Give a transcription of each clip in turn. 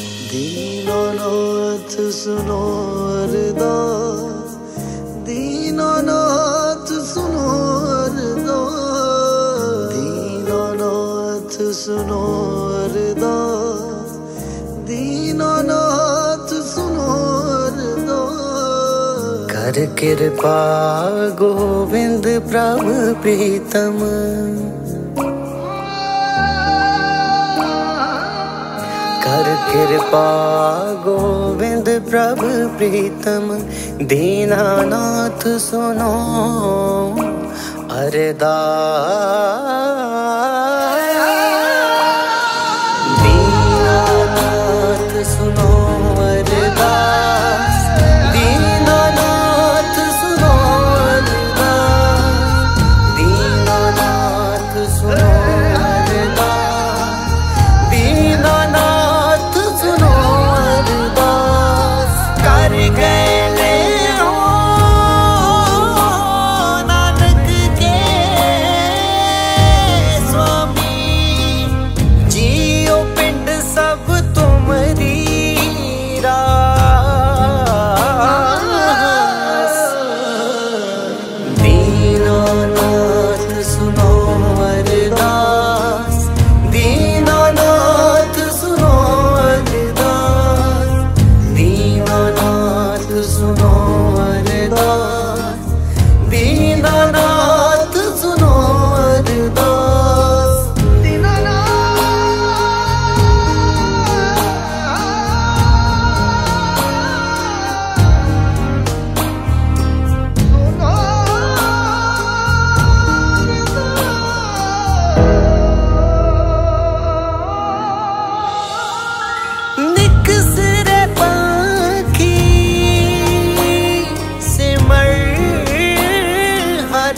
दीनानाथ सुनो अरदास, दीनानाथ सुनो अरदास, दीनानाथ सुनो अरदास, दीनानाथ सुनो अरदास। कर कृपा गोविंद प्रभु प्रीतम, कर कृपा गोविंद प्रभु प्रीतम, दीनानाथ सुनो अरदास, दीनानाथ सुनो अरदास, दीनानाथ सुनो अरदास, दीनानाथ सुनो अरदास, दीनानाथ सुनो अरदास। कर गए हो नानक के स्वामी, जियो पिंड सब तुमरी रास। दीनानाथ सुनो अरदास, दीनानाथ सुनो अरदास, दीनानाथ सुनो अरदास, दीनानाथ सुनो अरदास। निकसरे पाखी सिमर हर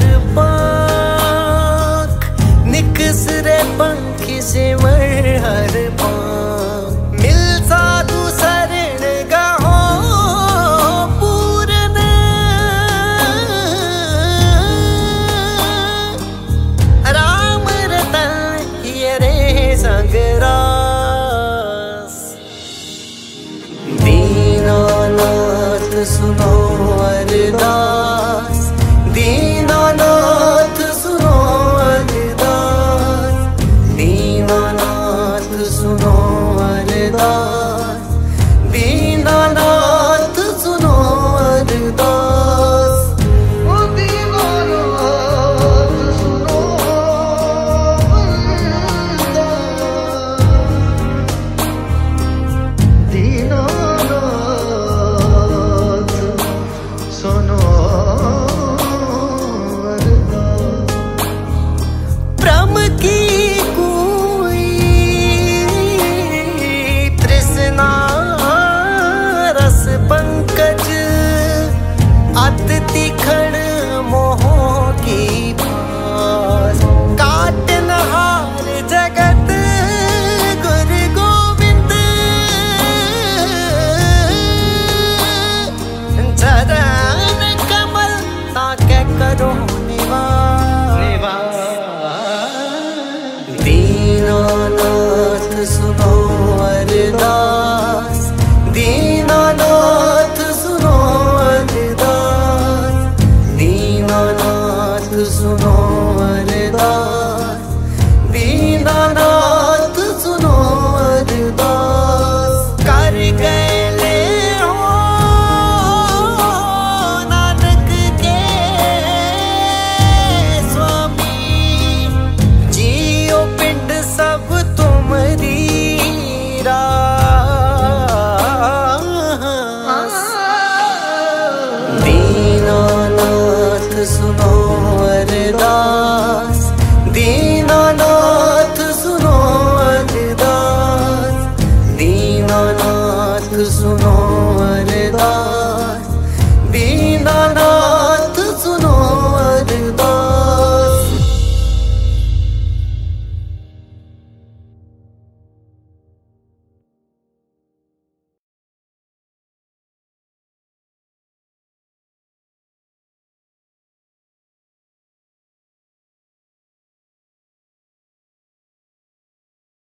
पाख, निकसरे पंखी सिमर हर पाख। मिल साधु शरण गाहो पूरन, राम रतन हियरे संग रास। दीनानाथ सुनो अरदास, दीनानाथ सुनो अरदास, दीनानाथ सुनो अरदास, दीनानाथ सुनो अरदास। ओ दीनानाथ सुनो अरदास, दीनानाथ सुनो अरदास। ब्रह्म की कोई तृष्णा रस पंकज, अत तीखण मोह की पास। काटनहार जगत गुरु गोविंद, चरण कमल ताके करो निवास। दीनानाथ सुनो